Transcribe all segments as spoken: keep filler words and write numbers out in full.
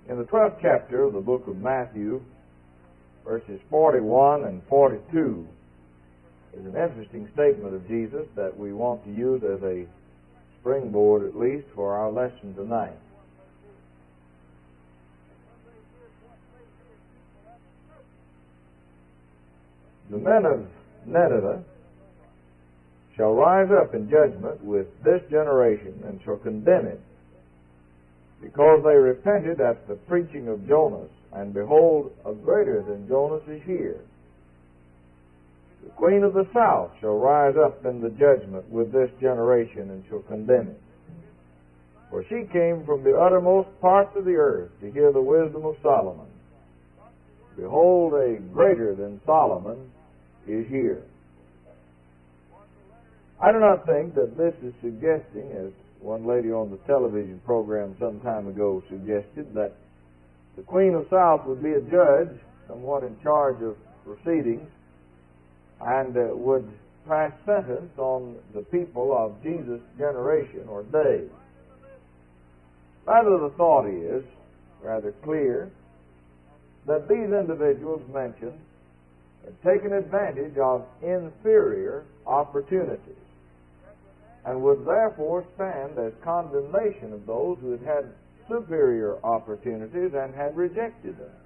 In the twelfth chapter of the book of Matthew, verses forty-one and forty-two, is an interesting statement of Jesus that we want to use as a springboard, at least, for our lesson tonight. The men of Nineveh shall rise up in judgment with this generation and shall condemn it, because they repented at the preaching of Jonas, and behold, a greater than Jonas is here. The queen of the south shall rise up in the judgment with this generation and shall condemn it. For she came from the uttermost parts of the earth to hear the wisdom of Solomon. Behold, a greater than Solomon is here. I do not think that this is suggesting, as one lady on the television program some time ago suggested, that the Queen of South would be a judge, somewhat in charge of proceedings, and uh, would pass sentence on the people of Jesus' generation or day. Rather, the thought is rather clear that these individuals mentioned had taken advantage of inferior opportunities, and would therefore stand as condemnation of those who had had superior opportunities and had rejected them.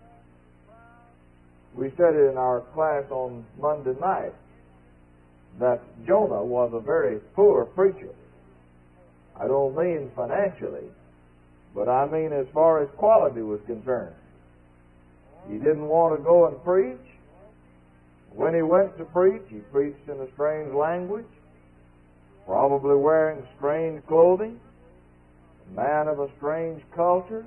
We said in our class on Monday night that Jonah was a very poor preacher. I don't mean financially, but I mean as far as quality was concerned. He didn't want to go and preach. When he went to preach, he preached in a strange language, probably wearing strange clothing, a man of a strange culture,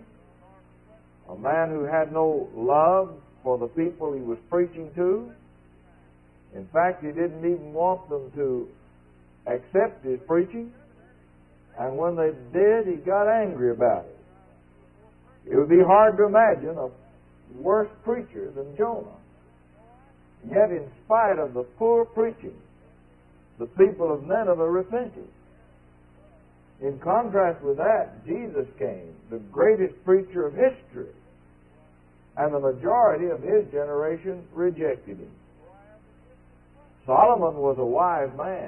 a man who had no love for the people he was preaching to. In fact, he didn't even want them to accept his preaching, and when they did, he got angry about it. It would be hard to imagine a worse preacher than Jonah. Yet, in spite of the poor preaching, the people of Nineveh repented. In contrast with that, Jesus came, the greatest preacher of history, and the majority of his generation rejected him. Solomon was a wise man.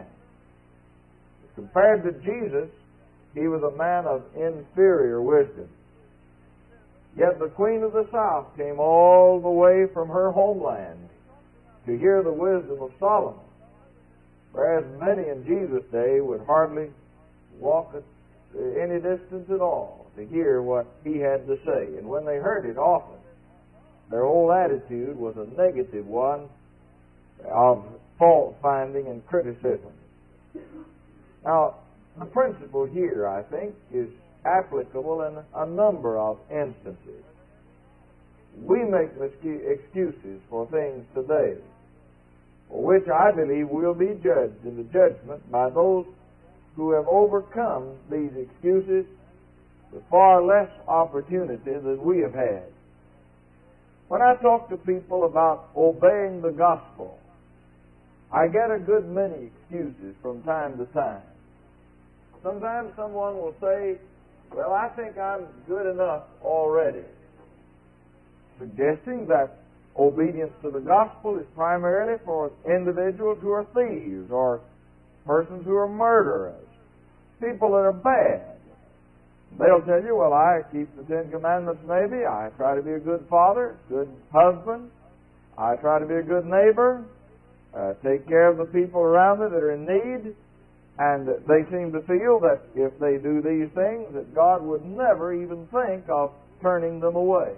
Compared to Jesus, he was a man of inferior wisdom. Yet the Queen of the South came all the way from her homeland to hear the wisdom of Solomon, whereas many in Jesus' day would hardly walk any distance at all to hear what he had to say. And when they heard it, often their whole attitude was a negative one of fault-finding and criticism. Now, the principle here, I think, is applicable in a number of instances. We make excuses for things today, for which I believe will be judged in the judgment by those who have overcome these excuses with far less opportunity than we have had. When I talk to people about obeying the gospel, I get a good many excuses from time to time. Sometimes someone will say, well, I think I'm good enough already, suggesting that obedience to the gospel is primarily for individuals who are thieves or persons who are murderers, people that are bad. They'll tell you, well, I keep the Ten Commandments maybe, I try to be a good father, good husband, I try to be a good neighbor, uh, take care of the people around me that are in need, and they seem to feel that if they do these things, that God would never even think of turning them away.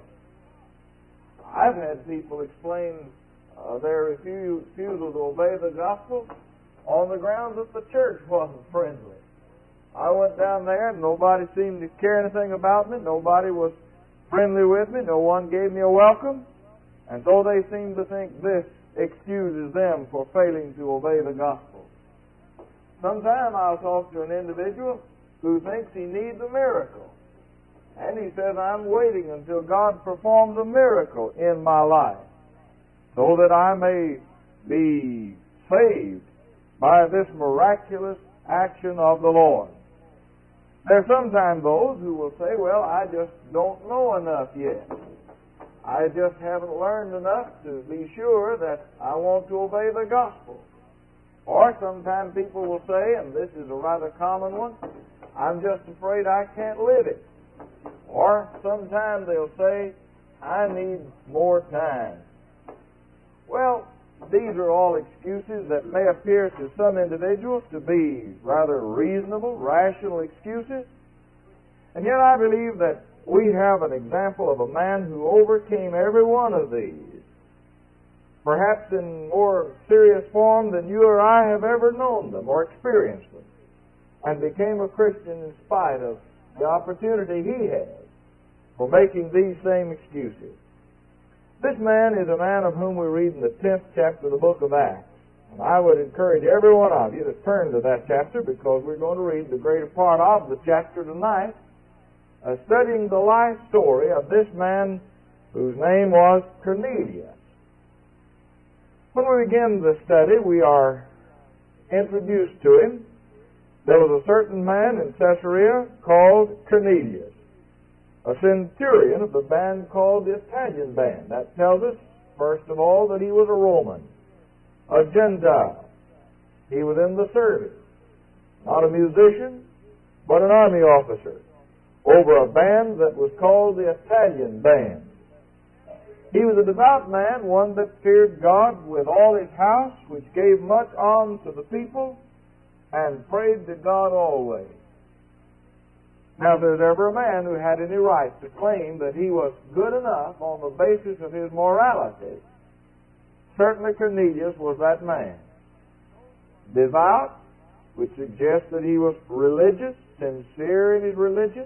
I've had people explain uh, their refu- refusal to obey the gospel on the grounds that the church wasn't friendly. I went down there and nobody seemed to care anything about me. Nobody was friendly with me. No one gave me a welcome. And so they seem to think this excuses them for failing to obey the gospel. Sometime I'll talk to an individual who thinks he needs a miracle. And he says, I'm waiting until God performs a miracle in my life so that I may be saved by this miraculous action of the Lord. There are sometimes those who will say, well, I just don't know enough yet. I just haven't learned enough to be sure that I want to obey the gospel. Or sometimes people will say, and this is a rather common one, I'm just afraid I can't live it. Or sometimes they'll say, I need more time. Well, these are all excuses that may appear to some individuals to be rather reasonable, rational excuses. And yet I believe that we have an example of a man who overcame every one of these, perhaps in more serious form than you or I have ever known them or experienced them, and became a Christian in spite of the opportunity he had for making these same excuses. This man is a man of whom we read in the tenth chapter of the book of Acts. And I would encourage every one of you to turn to that chapter, because we're going to read the greater part of the chapter tonight, uh, studying the life story of this man whose name was Cornelius. When we begin the study, we are introduced to him. There was a certain man in Caesarea called Cornelius, a centurion of the band called the Italian band. That tells us, first of all, that he was a Roman, a Gentile. He was in the service, not a musician, but an army officer, over a band that was called the Italian band. He was a devout man, one that feared God with all his house, which gave much alms to the people, and prayed to God always. Now, if there's ever a man who had any right to claim that he was good enough on the basis of his morality, certainly Cornelius was that man. Devout, which suggests that he was religious, sincere in his religion,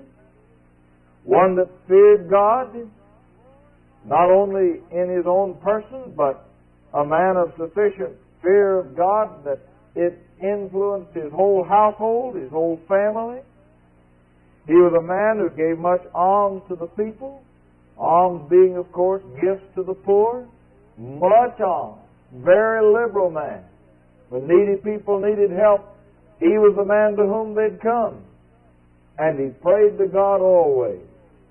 one that feared God, not only in his own person, but a man of sufficient fear of God that it influenced his whole household, his whole family. He was a man who gave much alms to the people, alms being, of course, gifts to the poor, much alms, very liberal man. When needy people needed help, he was the man to whom they'd come, and he prayed to God always.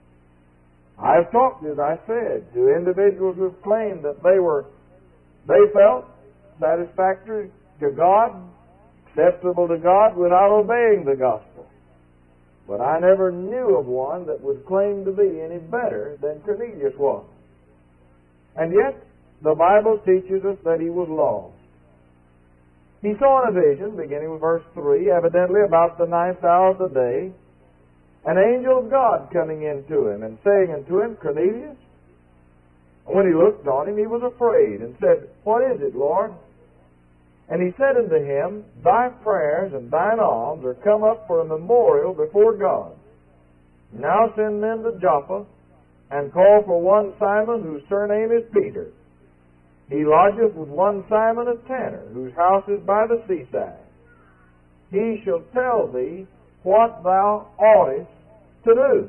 I've talked, as I said, to individuals who have claimed that they were, they felt satisfactory to God, acceptable to God, without obeying the gospel. But I never knew of one that would claim to be any better than Cornelius was. And yet, the Bible teaches us that he was lost. He saw in a vision, beginning with verse three, evidently about the ninth hour of the day, an angel of God coming into him and saying unto him, Cornelius. And when he looked on him, he was afraid and said, What is it, Lord? And he said unto him, Thy prayers and thine alms are come up for a memorial before God. Now send men to Joppa, and call for one Simon, whose surname is Peter. He lodgeth with one Simon a tanner, whose house is by the seaside. He shall tell thee what thou oughtest to do.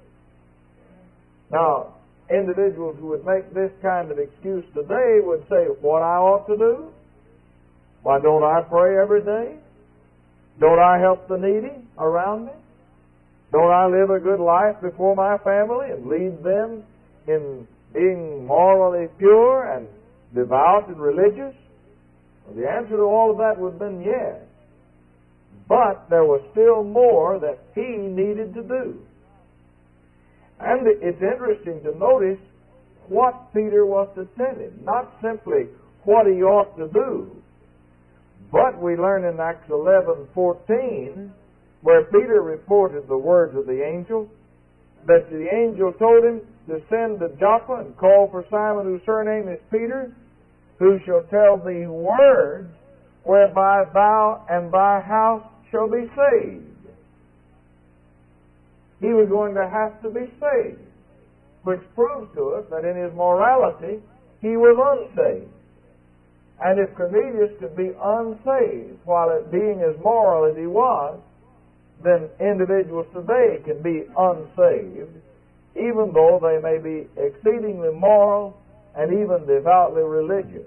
Now, individuals who would make this kind of excuse today would say, What I ought to do? Why, don't I pray every day? Don't I help the needy around me? Don't I live a good life before my family and lead them in being morally pure and devout and religious? Well, the answer to all of that would have been yes. But there was still more that he needed to do. And it's interesting to notice what Peter was to tell him. Not simply what he ought to do, but we learn in Acts eleven fourteen, where Peter reported the words of the angel, that the angel told him to send to Joppa and call for Simon, whose surname is Peter, who shall tell thee words whereby thou and thy house shall be saved. He was going to have to be saved, which proves to us that in his morality he was unsaved. And if Cornelius could be unsaved while it being as moral as he was, then individuals today can be unsaved, even though they may be exceedingly moral and even devoutly religious.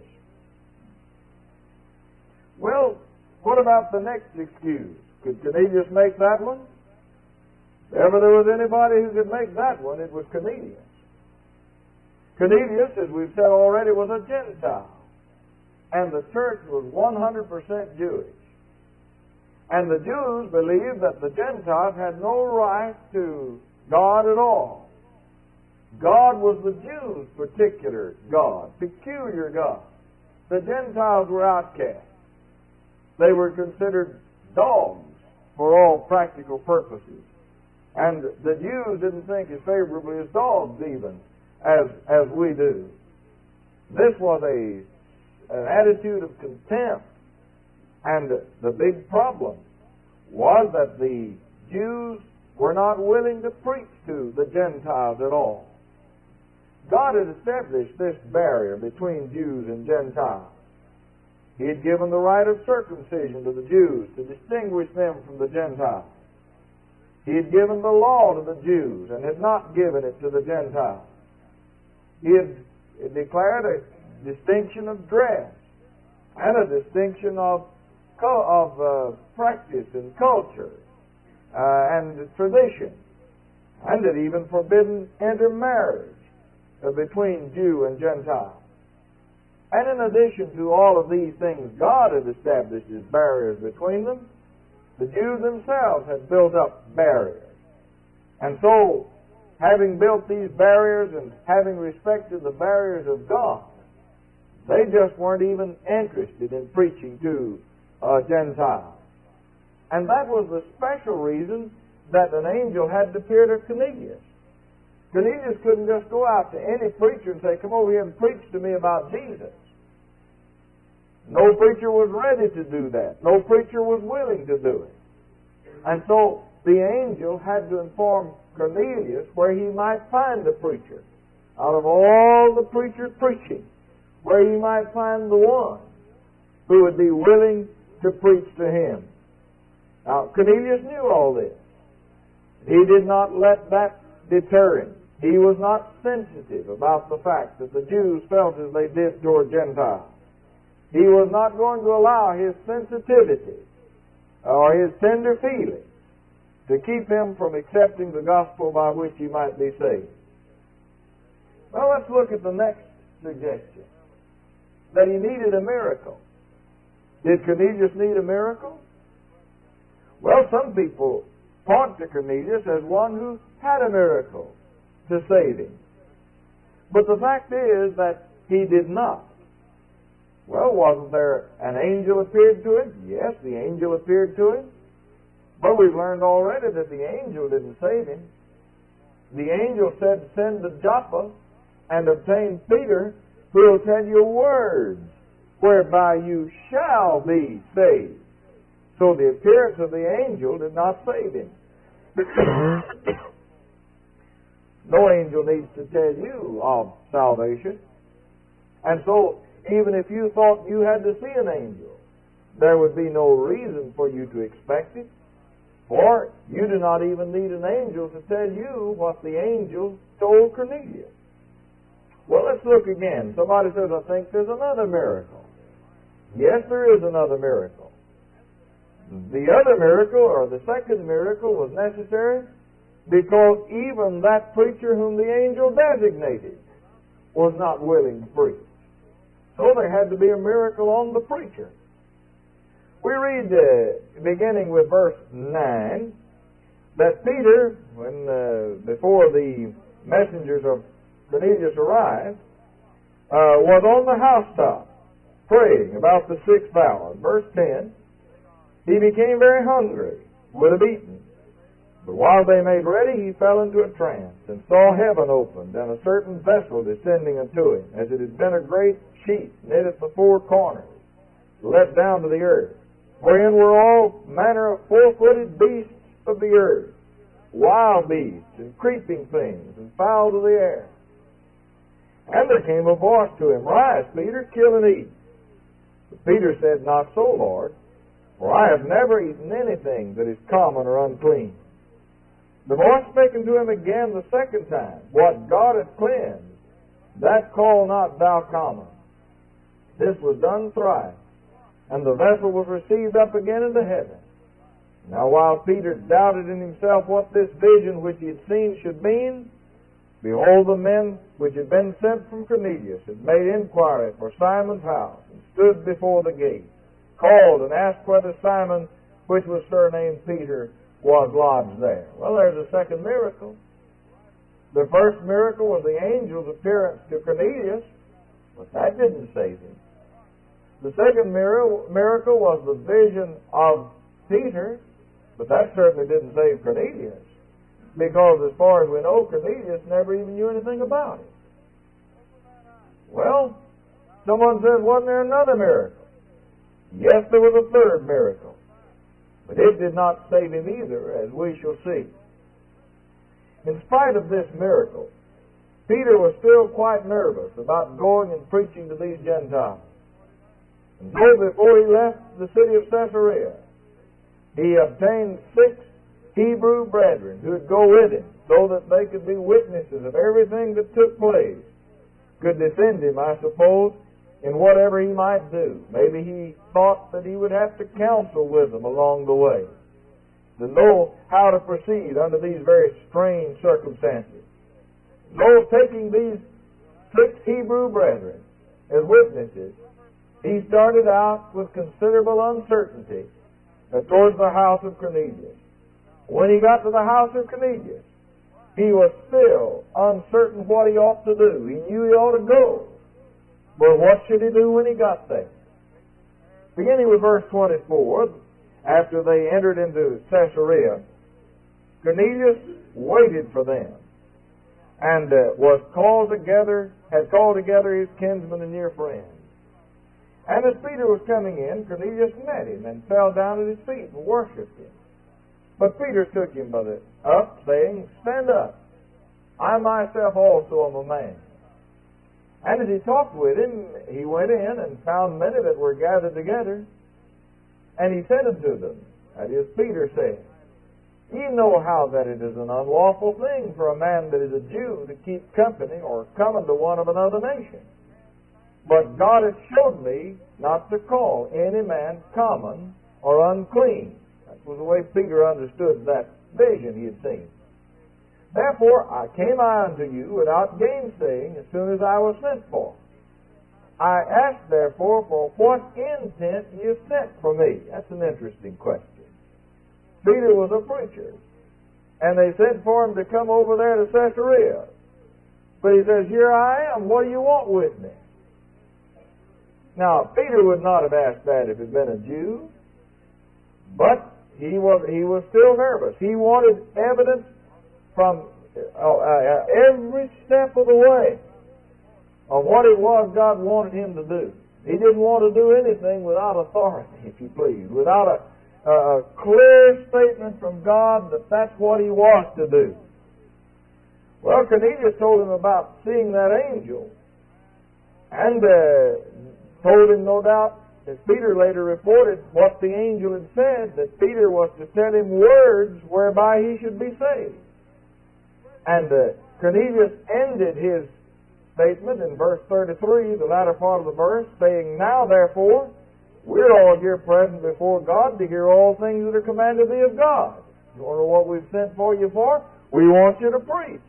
Well, what about the next excuse? Could Cornelius make that one? If ever there was anybody who could make that one, it was Cornelius. Cornelius, as we've said already, was a Gentile. And the church was one hundred percent Jewish. And the Jews believed that the Gentiles had no right to God at all. God was the Jews' particular God, peculiar God. The Gentiles were outcasts. They were considered dogs for all practical purposes. And the Jews didn't think as favorably as dogs even, as, as we do. This was a, an attitude of contempt. And the big problem was that the Jews were not willing to preach to the Gentiles at all. God had established this barrier between Jews and Gentiles. He had given the right of circumcision to the Jews to distinguish them from the Gentiles. He had given the law to the Jews and had not given it to the Gentiles. He had declared a distinction of dress and a distinction of, of uh, practice and culture uh, and tradition, and had even forbidden intermarriage uh, between Jew and Gentile. And in addition to all of these things, God had established His barriers between them. The Jews themselves had built up barriers. And so, having built these barriers and having respected the barriers of God, they just weren't even interested in preaching to uh, Gentiles. And that was the special reason that an angel had to appear to Cornelius. Cornelius couldn't just go out to any preacher and say, "Come over here and preach to me about Jesus." No preacher was ready to do that. No preacher was willing to do it. And so the angel had to inform Cornelius where he might find a preacher. Out of all the preachers preaching, where he might find the one who would be willing to preach to him. Now, Cornelius knew all this. He did not let that deter him. He was not sensitive about the fact that the Jews felt as they did toward Gentiles. He was not going to allow his sensitivity or his tender feeling to keep him from accepting the gospel by which he might be saved. Well, let's look at the next suggestion, that he needed a miracle. Did Cornelius need a miracle? Well, some people point to Cornelius as one who had a miracle to save him. But the fact is that he did not. Well, wasn't there an angel appeared to him? Yes, the angel appeared to him. But we've learned already that the angel didn't save him. The angel said, "Send to Joppa and obtain Peter, who will tell you words whereby you shall be saved." So the appearance of the angel did not save him. No angel needs to tell you of salvation. And so, even if you thought you had to see an angel, there would be no reason for you to expect it. For you do not even need an angel to tell you what the angel told Cornelius. Well, let's look again. Somebody says, "I think there's another miracle." Yes, there is another miracle. The other miracle, or the second miracle, was necessary because even that preacher whom the angel designated was not willing to preach. So there had to be a miracle on the preacher. We read, uh, beginning with verse nine, that Peter, when uh, before the messengers of Cornelius arrived, uh, was on the housetop praying about the sixth hour. Verse ten, he became very hungry, would have eaten. But while they made ready, he fell into a trance, and saw heaven opened, and a certain vessel descending unto him, as it had been a great sheet knit at the four corners, let down to the earth, wherein were all manner of four-footed beasts of the earth, wild beasts, and creeping things, and fowls of the air. And there came a voice to him, "Rise, Peter, kill and eat." But Peter said, "Not so, Lord, for I have never eaten anything that is common or unclean." The voice spake unto him again the second time, "What God hath cleansed, that call not thou common." This was done thrice, and the vessel was received up again into heaven. Now while Peter doubted in himself what this vision which he had seen should mean, behold, the men which had been sent from Cornelius had made inquiry for Simon's house, and stood before the gate, called and asked whether Simon, which was surnamed Peter, was lodged there. Well, there's a second miracle. The first miracle was the angel's appearance to Cornelius, but that didn't save him. The second miracle was the vision of Peter, but that certainly didn't save Cornelius, because as far as we know, Cornelius never even knew anything about it. Well, someone says, wasn't there another miracle? Yes, there was a third miracle, but it did not save him either, as we shall see. In spite of this miracle, Peter was still quite nervous about going and preaching to these Gentiles. And so before he left the city of Caesarea, he obtained six Hebrew brethren who would go with him so that they could be witnesses of everything that took place, could defend him, I suppose, in whatever he might do. Maybe he thought that he would have to counsel with them along the way to know how to proceed under these very strange circumstances. So, taking these six Hebrew brethren as witnesses, he started out with considerable uncertainty towards the house of Cornelius. When he got to the house of Cornelius, he was still uncertain what he ought to do. He knew he ought to go, but what should he do when he got there? Beginning with verse twenty-four, after they entered into Caesarea, Cornelius waited for them, and uh, was called together, had called together his kinsmen and near friends. And as Peter was coming in, Cornelius met him and fell down at his feet and worshipped him. But Peter took him by the up, saying, Stand up, I myself also am a man. And as he talked with him, he went in and found many that were gathered together. And he said unto them, that is, Peter said, Ye know how that it is an unlawful thing for a man that is a Jew to keep company or come unto one of another nation. But God hath showed me not to call any man common or unclean. That was the way Peter understood that vision he had seen. Therefore I came I unto you without gainsaying as soon as I was sent for. I asked therefore for what intent you sent for me. That's an interesting question. Peter was a preacher, and they sent for him to come over there to Caesarea. But he says, Here I am, what do you want with me? Now, Peter would not have asked that if he'd been a Jew, but he was he was still nervous. He wanted evidence from uh, uh, every step of the way of what it was God wanted him to do. He didn't want to do anything without authority, if you please, without a, a clear statement from God that that's what he was to do. Well, Cornelius told him about seeing that angel, and uh, told him, no doubt, as Peter later reported, what the angel had said, that Peter was to tell him words whereby he should be saved. And uh, Cornelius ended his statement in verse thirty-three, the latter part of the verse, saying, Now therefore, we're all here present before God to hear all things that are commanded thee of God. You want to know what we've sent for you for? We want you to preach.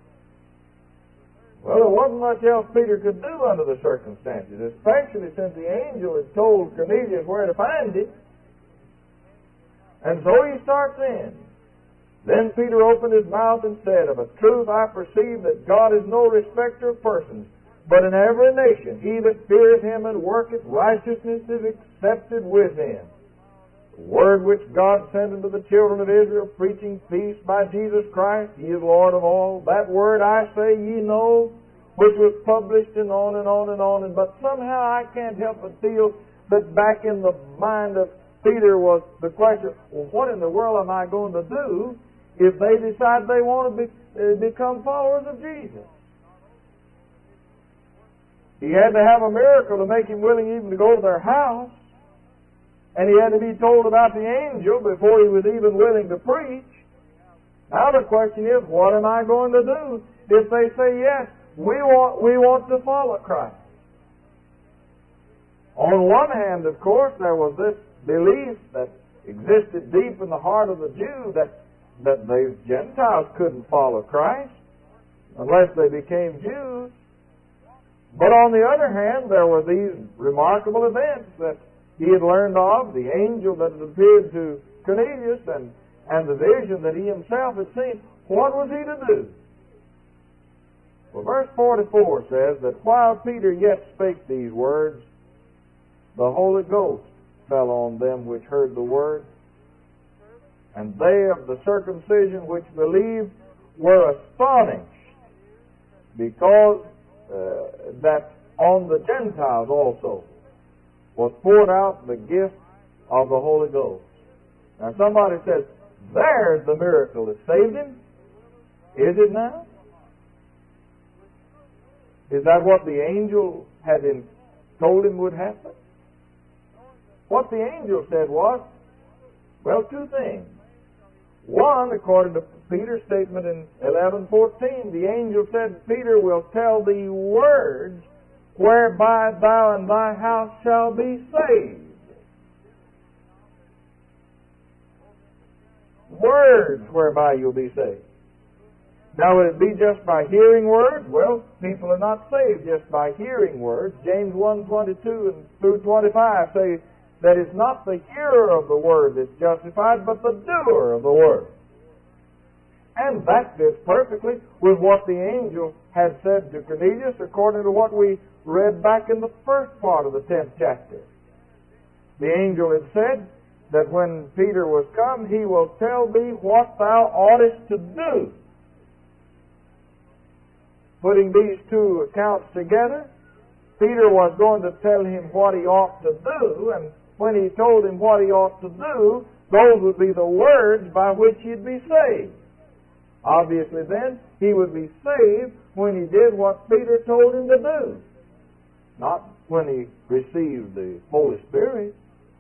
Well, there wasn't much else Peter could do under the circumstances, especially since the angel had told Cornelius where to find him. And so he starts in. Then Peter opened his mouth and said, Of a truth I perceive that God is no respecter of persons, but in every nation he that feareth him and worketh righteousness is accepted with him. The word which God sent unto the children of Israel, preaching peace by Jesus Christ, he is Lord of all. That word I say ye know, which was published and on and on and on. And but somehow I can't help but feel that back in the mind of Peter was the question, well, what in the world am I going to do if they decide they want to be, uh, become followers of Jesus? He had to have a miracle to make him willing even to go to their house. And he had to be told about the angel before he was even willing to preach. Now the question is, what am I going to do if they say, yes, we want, we want to follow Christ? On one hand, of course, there was this belief that existed deep in the heart of the Jew that, that the Gentiles couldn't follow Christ unless they became Jews. But on the other hand, there were these remarkable events that he had learned of, the angel that had appeared to Cornelius and, and the vision that he himself had seen. What was he to do? Well, verse forty-four says that while Peter yet spake these words, the Holy Ghost fell on them which heard the word, and they of the circumcision which believed were astonished, because uh, that on the Gentiles also was poured out the gift of the Holy Ghost. Now somebody says, there's the miracle that saved him. Is it now? Is that what the angel had in, told him would happen? What the angel said was, well, two things. One, according to Peter's statement in eleven fourteen, the angel said, Peter will tell thee words whereby thou and thy house shall be saved. Words whereby you'll be saved. Now, would it be just by hearing words? Well, people are not saved just by hearing words. James one twenty-two and through twenty-five say that it's not the hearer of the word that's justified, but the doer of the word. And that fits perfectly with what the angel had said to Cornelius, according to what we read back in the first part of the tenth chapter. The angel had said that when Peter was come, he will tell thee what thou oughtest to do. Putting these two accounts together, Peter was going to tell him what he ought to do, and when he told him what he ought to do, those would be the words by which he'd be saved. Obviously then, he would be saved when he did what Peter told him to do, not when he received the Holy Spirit.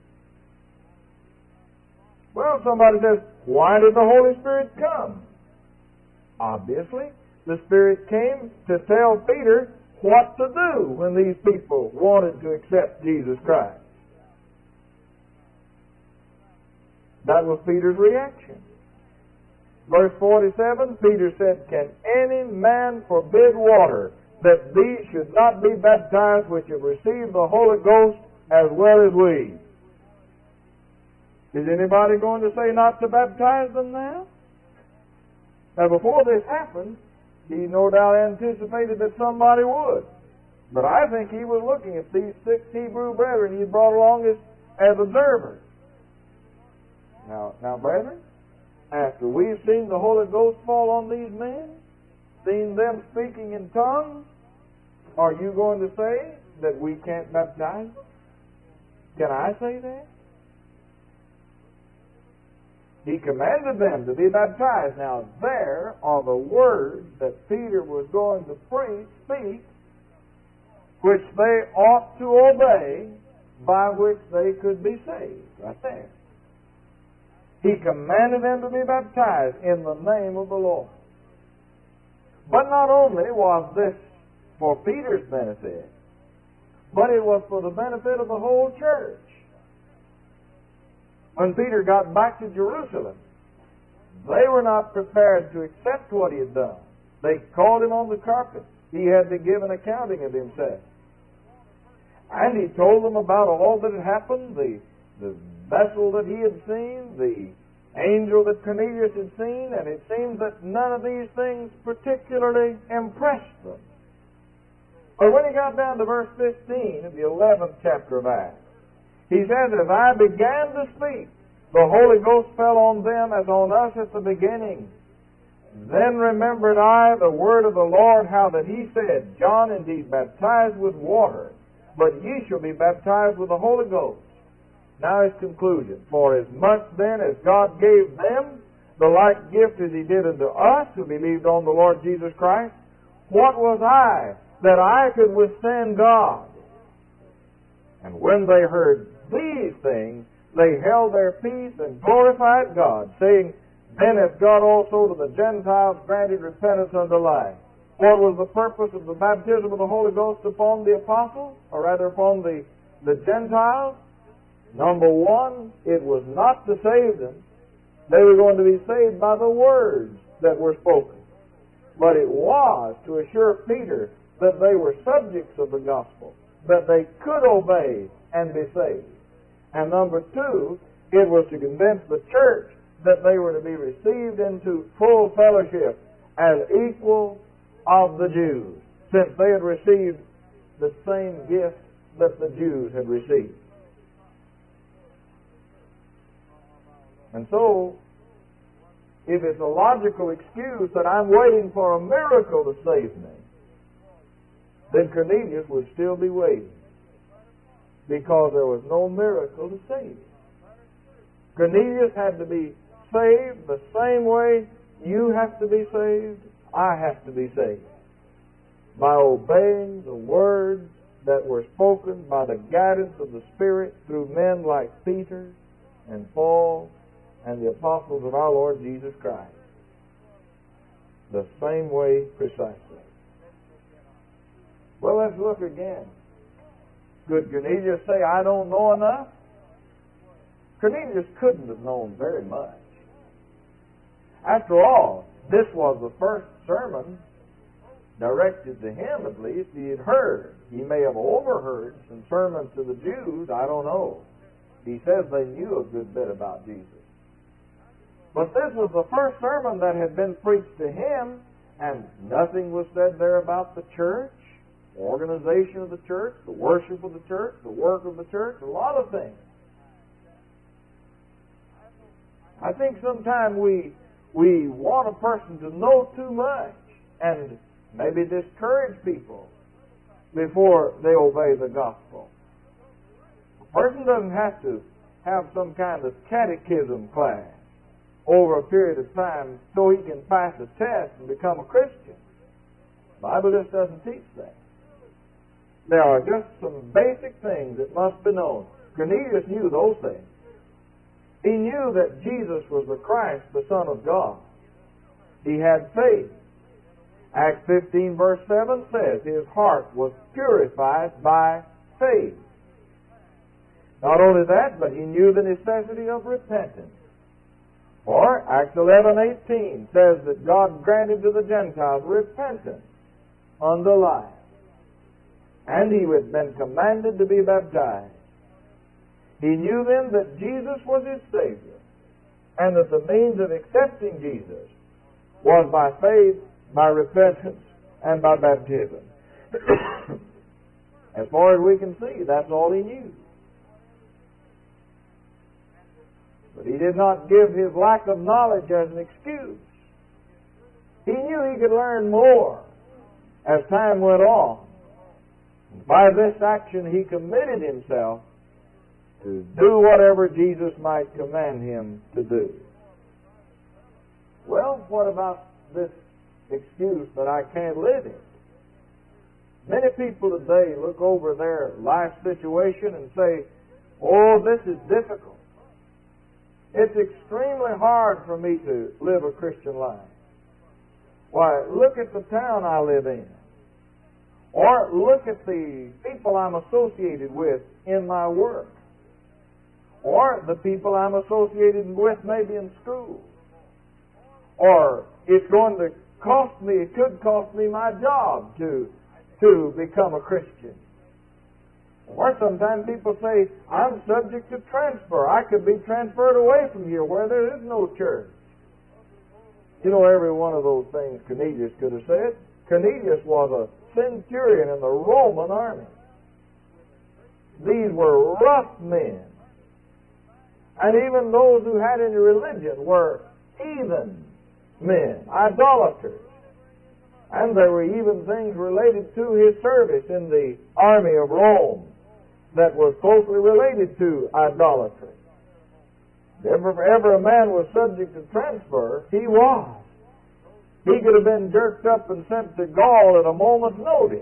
Well, somebody says, why did the Holy Spirit come? Obviously, the Spirit came to tell Peter what to do when these people wanted to accept Jesus Christ. That was Peter's reaction. Verse forty-seven, Peter said, can any man forbid water that these should not be baptized which have received the Holy Ghost as well as we? Is anybody going to say not to baptize them now? Now, before this happened, he no doubt anticipated that somebody would. But I think he was looking at these six Hebrew brethren he brought along as, as observers. Now, now, brethren, after we've seen the Holy Ghost fall on these men, seen them speaking in tongues, are you going to say that we can't baptize them? Can I say that? He commanded them to be baptized. Now, there are the words that Peter was going to preach, speak, which they ought to obey, by which they could be saved. Right there. He commanded them to be baptized in the name of the Lord. But not only was this for Peter's benefit, but it was for the benefit of the whole church. When Peter got back to Jerusalem, they were not prepared to accept what he had done. They called him on the carpet. He had to give an accounting of himself. And he told them about all that had happened, the, the vessel that he had seen, the angel that Cornelius had seen, and it seems that none of these things particularly impressed them. But when he got down to verse fifteen of the eleventh chapter of Acts, he says, as I began to speak, the Holy Ghost fell on them as on us at the beginning. Then remembered I the word of the Lord, how that he said, John indeed baptized with water, but ye shall be baptized with the Holy Ghost. Now his conclusion. For as much then as God gave them the like gift as he did unto us who believed on the Lord Jesus Christ, what was I that I could withstand God? And when they heard these things, they held their peace and glorified God, saying, Then hath God also to the Gentiles granted repentance unto life. What was the purpose of the baptism of the Holy Ghost upon the apostles, or rather upon the, the Gentiles? Number one, it was not to save them. They were going to be saved by the words that were spoken. But it was to assure Peter that they were subjects of the gospel, that they could obey and be saved. And number two, it was to convince the church that they were to be received into full fellowship as equals of the Jews, since they had received the same gift that the Jews had received. And so, if it's a logical excuse that I'm waiting for a miracle to save me, then Cornelius would still be waiting, because there was no miracle to save him. Cornelius had to be saved the same way you have to be saved, I have to be saved, by obeying the words that were spoken by the guidance of the Spirit through men like Peter and Paul and the apostles of our Lord Jesus Christ. The same way precisely. Well, let's look again. Could Cornelius say, I don't know enough? Cornelius couldn't have known very much. After all, this was the first sermon directed to him, at least, he had heard. He may have overheard some sermons to the Jews, I don't know. He says they knew a good bit about Jesus. But this was the first sermon that had been preached to him, and nothing was said there about the church, the organization of the church, the worship of the church, the work of the church, a lot of things. I think sometimes we we want a person to know too much and maybe discourage people before they obey the gospel. A person doesn't have to have some kind of catechism class over a period of time so he can pass a test and become a Christian. The Bible just doesn't teach that. There are just some basic things that must be known. Cornelius knew those things. He knew that Jesus was the Christ, the Son of God. He had faith. Acts fifteen verse seven says his heart was purified by faith. Not only that, but he knew the necessity of repentance. For Acts eleven eighteen says that God granted to the Gentiles repentance unto life. And he had been commanded to be baptized. He knew then that Jesus was his Savior, and that the means of accepting Jesus was by faith, by repentance, and by baptism. As far as we can see, that's all he knew. But he did not give his lack of knowledge as an excuse. He knew he could learn more as time went on. By this action, he committed himself to do whatever Jesus might command him to do. Well, what about this excuse that I can't live in? Many people today look over their life situation and say, oh, this is difficult. It's extremely hard for me to live a Christian life. Why, look at the town I live in. Or look at the people I'm associated with in my work. Or the people I'm associated with maybe in school. Or it's going to cost me, it could cost me my job to, to become a Christian. Or sometimes people say, I'm subject to transfer. I could be transferred away from here where there is no church. You know, every one of those things Cornelius could have said. Cornelius was a centurion in the Roman army. These were rough men. And even those who had any religion were heathen men, idolaters. And there were even things related to his service in the army of Rome that was closely related to idolatry. If ever, ever a man was subject to transfer, he was. He could have been jerked up and sent to Gaul at a moment's notice.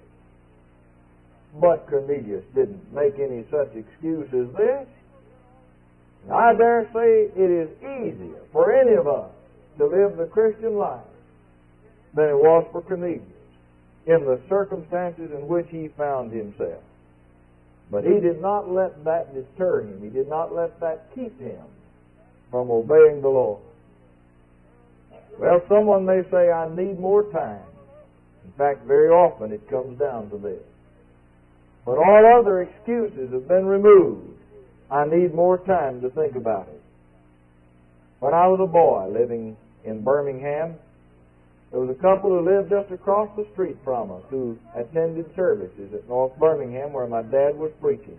But Cornelius didn't make any such excuse as this. I dare say it is easier for any of us to live the Christian life than it was for Cornelius in the circumstances in which he found himself. But he did not let that deter him. He did not let that keep him from obeying the Lord. Well, someone may say, I need more time. In fact, very often it comes down to this. But all other excuses have been removed. I need more time to think about it. When I was a boy living in Birmingham, there was a couple who lived just across the street from us who attended services at North Birmingham where my dad was preaching.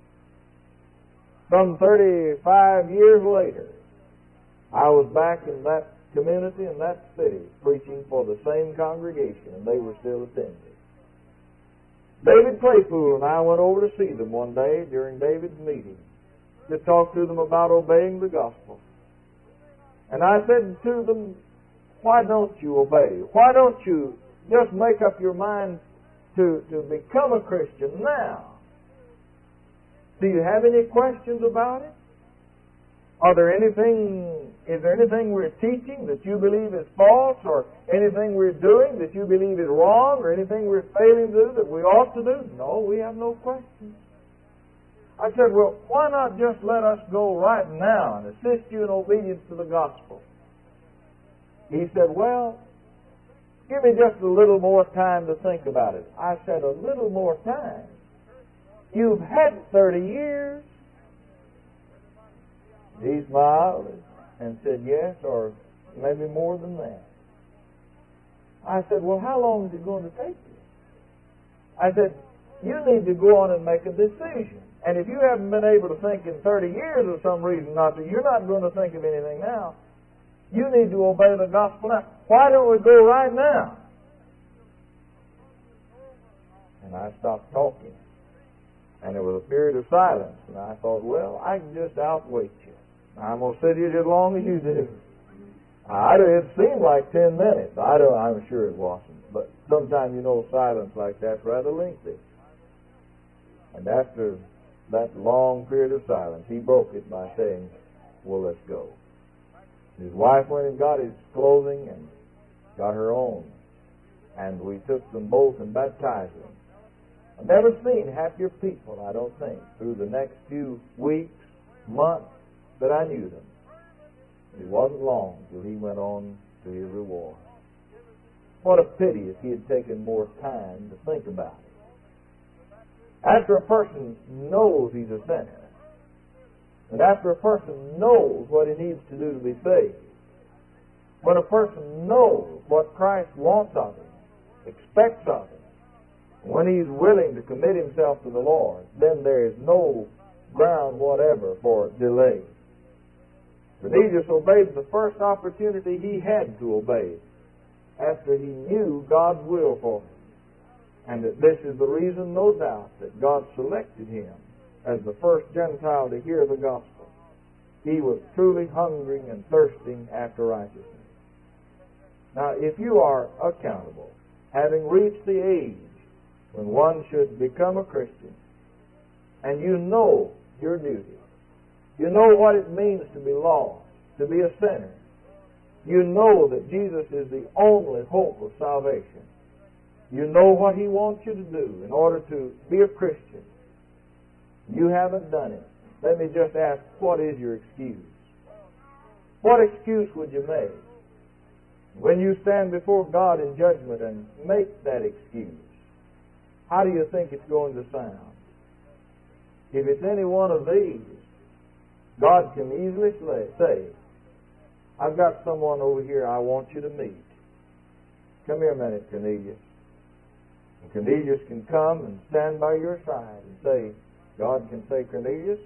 Some thirty-five years later, I was back in that community, in that city, preaching for the same congregation, and they were still attending. David Claypool and I went over to see them one day during David's meeting to talk to them about obeying the gospel. And I said to them, why don't you obey? Why don't you just make up your mind to, to become a Christian now? Do you have any questions about it? Are there anything, is there anything we're teaching that you believe is false, or anything we're doing that you believe is wrong, or anything we're failing to do that we ought to do? No, we have no questions. I said, well, why not just let us go right now and assist you in obedience to the gospel? He said, well, give me just a little more time to think about it. I said, a little more time? You've had thirty years. He smiled and said, yes, or maybe more than that. I said, well, how long is it going to take you? I said, you need to go on and make a decision. And if you haven't been able to think in thirty years of some reason not to, you're not going to think of anything now. You need to obey the gospel now. Why don't we go right now? And I stopped talking. And there was a period of silence. And I thought, well, I can just outwait you. I'm going to sit here as long as you do. I, it seemed like ten minutes. I don't, I'm sure it wasn't. But sometimes, you know, silence like that's rather lengthy. And after that long period of silence, he broke it by saying, well, let's go. His wife went and got his clothing and got her own. And we took them both and baptized them. I've never seen happier people, I don't think, through the next few weeks, months that I knew them. It wasn't long till he went on to his reward. What a pity if he had taken more time to think about it. After a person knows he's a sinner, and after a person knows what he needs to do to be saved, when a person knows what Christ wants of him, expects of him, when he's willing to commit himself to the Lord, then there is no ground whatever for delay. Cornelius obeyed the first opportunity he had to obey after he knew God's will for him. And that this is the reason, no doubt, that God selected him as the first Gentile to hear the gospel. He was truly hungering and thirsting after righteousness. Now, if you are accountable, having reached the age when one should become a Christian, and you know your duty, you know what it means to be lost, to be a sinner, you know that Jesus is the only hope of salvation, you know what He wants you to do in order to be a Christian, you haven't done it. Let me just ask, what is your excuse? What excuse would you make when you stand before God in judgment and make that excuse? How do you think it's going to sound? If it's any one of these, God can easily say, I've got someone over here I want you to meet. Come here a minute, Cornelius. And Cornelius can come and stand by your side and say, God can say, Cornelius,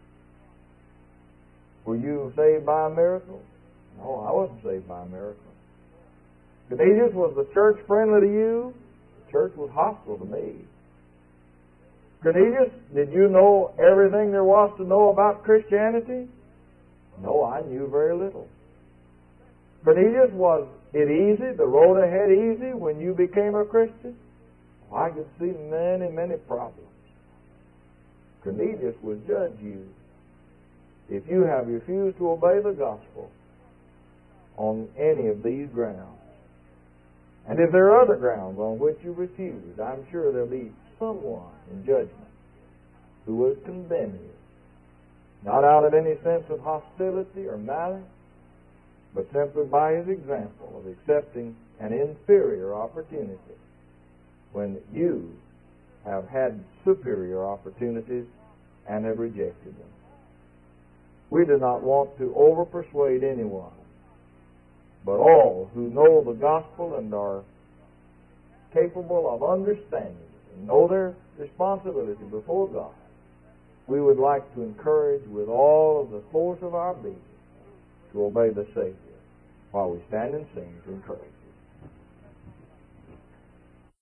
were you saved by a miracle? No, I wasn't saved by a miracle. Cornelius, was the church friendly to you? The church was hostile to me. Cornelius, did you know everything there was to know about Christianity? No, I knew very little. Cornelius, was it easy, the road ahead easy when you became a Christian? I could see many, many problems. Cornelius will judge you if you have refused to obey the gospel on any of these grounds. And if there are other grounds on which you refuse, I'm sure there'll be someone in judgment who was condemning you, not out of any sense of hostility or malice, but simply by his example of accepting an inferior opportunity when you have had superior opportunities and have rejected them. We do not want to over-persuade anyone, but all who know the gospel and are capable of understanding it and know their responsibility before God, we would like to encourage with all of the force of our being to obey the Savior while we stand and sing to encourage.